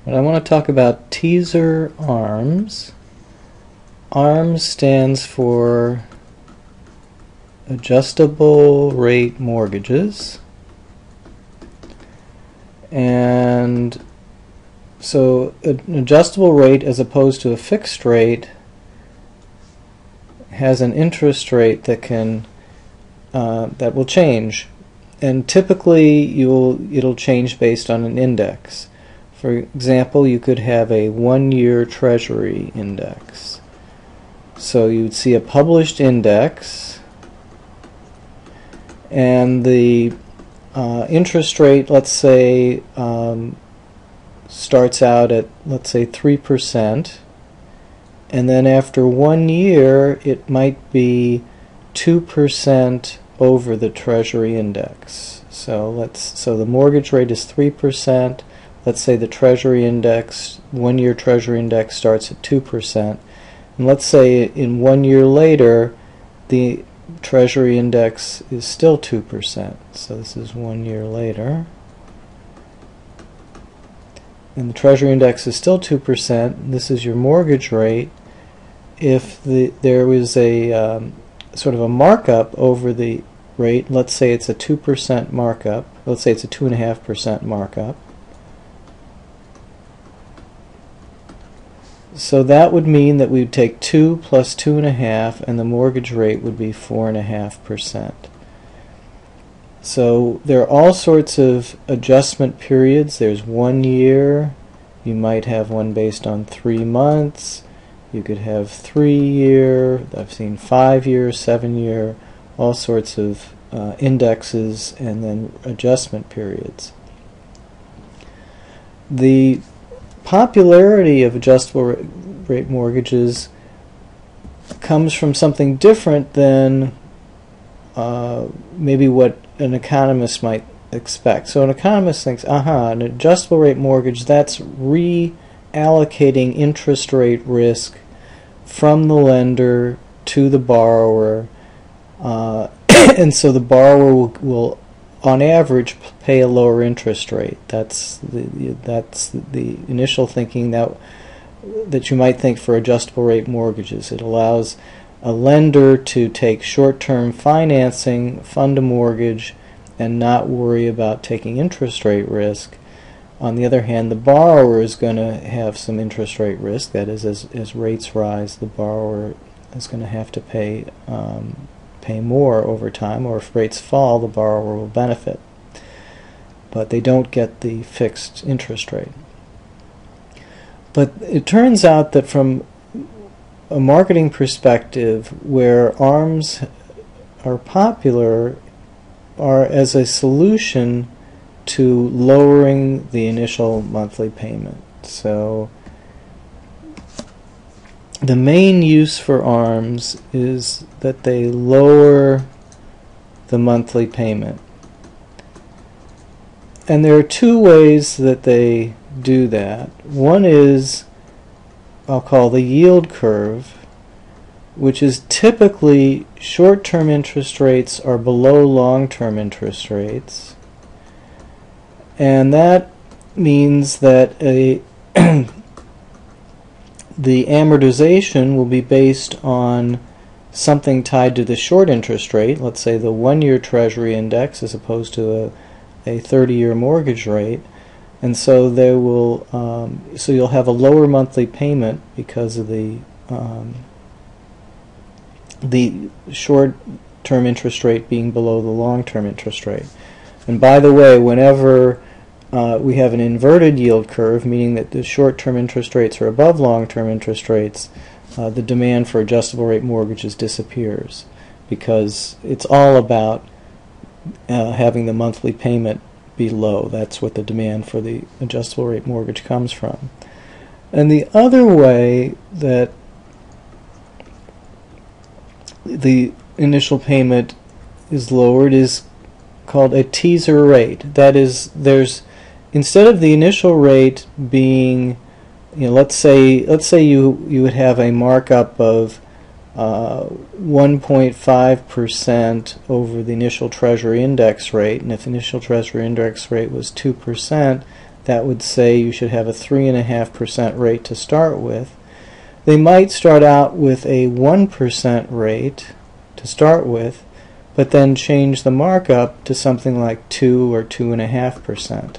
But I want to talk about teaser ARMs. ARMs stands for Adjustable Rate Mortgages. And so an adjustable rate as opposed to a fixed rate has an interest rate that can that will change, and typically it'll change based on an index. For example, you could have a 1-year Treasury index. So you'd see a published index, and the interest rate, let's say, starts out at, let's say, 3%, and then after 1 year it might be 2% over the Treasury index. So the mortgage rate is 3%. Let's say the Treasury index, 1-year Treasury index, starts at 2%. And let's say in 1 year later the Treasury index is still 2%. So this is 1 year later. And the Treasury index is still 2%. This is your mortgage rate. If there was a sort of a markup over the rate, let's say it's a 2% markup, let's say it's a 2.5% markup, so that would mean that we'd take 2 plus 2.5 and the mortgage rate would be 4.5%. So there are all sorts of adjustment periods. There's 1 year, you might have one based on 3 months, you could have 3-year, I've seen 5-year, 7-year, all sorts of indexes, and then adjustment periods. The popularity of adjustable rate mortgages comes from something different than maybe what an economist might expect. So an economist thinks, an adjustable rate mortgage, that's reallocating interest rate risk from the lender to the borrower, and so the borrower will on average pay a lower interest rate. That's the initial thinking that you might think for adjustable rate mortgages. It allows a lender to take short-term financing, fund a mortgage, and not worry about taking interest rate risk. On the other hand, the borrower is going to have some interest rate risk. That is, as rates rise, the borrower is going to have to pay more over time, or if rates fall, the borrower will benefit. But they don't get the fixed interest rate. But it turns out that from a marketing perspective, where ARMs are popular are as a solution to lowering the initial monthly payment. So the main use for ARMs is that they lower the monthly payment. And there are two ways that they do that. One is, I'll call the yield curve, which is typically short-term interest rates are below long-term interest rates. And that means that the amortization will be based on something tied to the short interest rate, let's say the 1-year Treasury index as opposed to a 30-year mortgage rate. And so they will, so you'll have a lower monthly payment because of the short-term interest rate being below the long-term interest rate. And by the way, whenever we have an inverted yield curve, meaning that the short-term interest rates are above long-term interest rates, the demand for adjustable rate mortgages disappears, because it's all about having the monthly payment be low. That's what the demand for the adjustable rate mortgage comes from. And the other way that the initial payment is lowered is called a teaser rate. That is, instead of the initial rate being, let's say you would have a markup of 1.5% over the initial Treasury index rate, and if the initial Treasury index rate was 2%, that would say you should have a 3.5% rate to start with. They might start out with a 1% rate to start with, but then change the markup to something like 2 or 2.5%.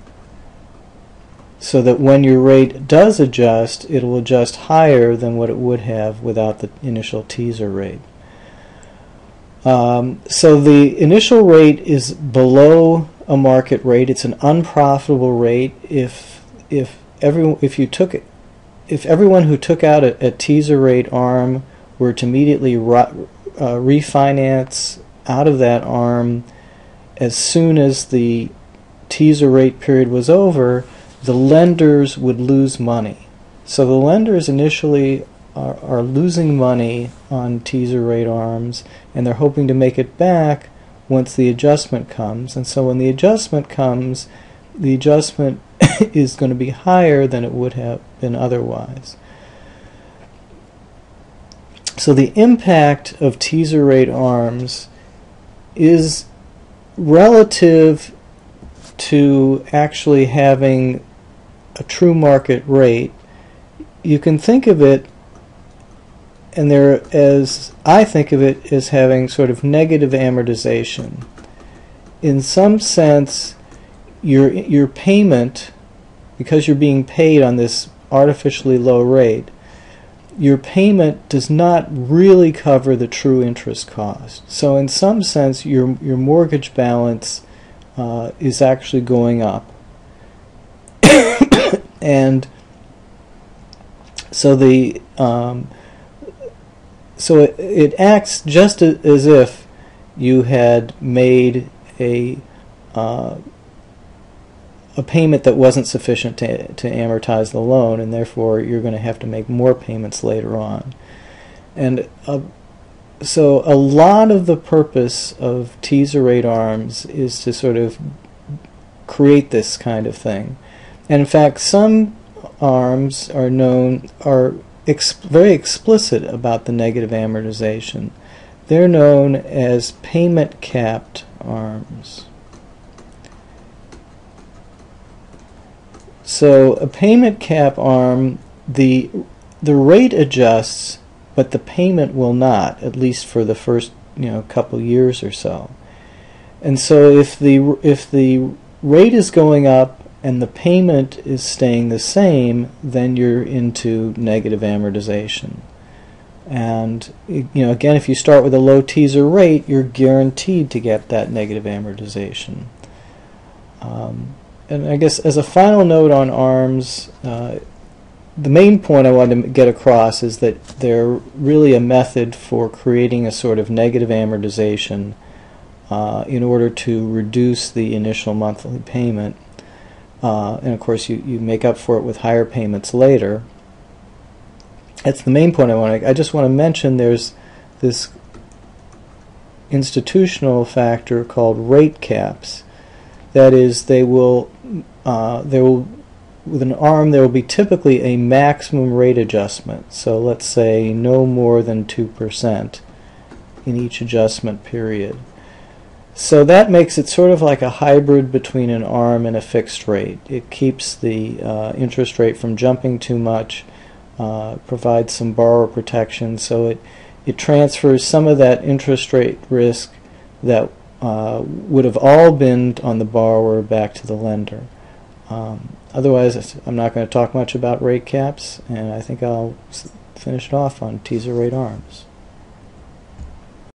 So that when your rate does adjust, it will adjust higher than what it would have without the initial teaser rate. So the initial rate is below a market rate. It's an unprofitable rate. If everyone who took out a teaser rate ARM were to immediately refinance out of that ARM as soon as the teaser rate period was over, the lenders would lose money. So the lenders initially are losing money on teaser rate ARMs, and they're hoping to make it back once the adjustment comes. And so when the adjustment comes, the adjustment is going to be higher than it would have been otherwise. So the impact of teaser rate ARMs is relative to actually having a true market rate. You can think of it, and I think of it as having sort of negative amortization. In some sense, your payment, because you're being paid on this artificially low rate, your payment does not really cover the true interest cost. So in some sense, your mortgage balance is actually going up. And so it acts just as if you had made a payment that wasn't sufficient to amortize the loan, and therefore you're going to have to make more payments later on. And so a lot of the purpose of teaser rate ARMs is to sort of create this kind of thing. And in fact, some ARMs are very explicit about the negative amortization. They're known as payment capped ARMs. So a payment cap ARM, the rate adjusts, but the payment will not, at least for the first couple years or so. And so if the rate is going up and the payment is staying the same, then you're into negative amortization. And again, if you start with a low teaser rate, you're guaranteed to get that negative amortization. And I guess as a final note on ARMs, the main point I wanted to get across is that they're really a method for creating a sort of negative amortization in order to reduce the initial monthly payment. And of course you make up for it with higher payments later. That's the main point I just want to mention. There's this institutional factor called rate caps. That is, with an ARM there will be typically a maximum rate adjustment. So let's say no more than 2% in each adjustment period. So that makes it sort of like a hybrid between an ARM and a fixed rate. It keeps the interest rate from jumping too much, provides some borrower protection, so it transfers some of that interest rate risk that would have all been on the borrower back to the lender. Otherwise, I'm not going to talk much about rate caps, and I think I'll finish it off on teaser rate ARMs.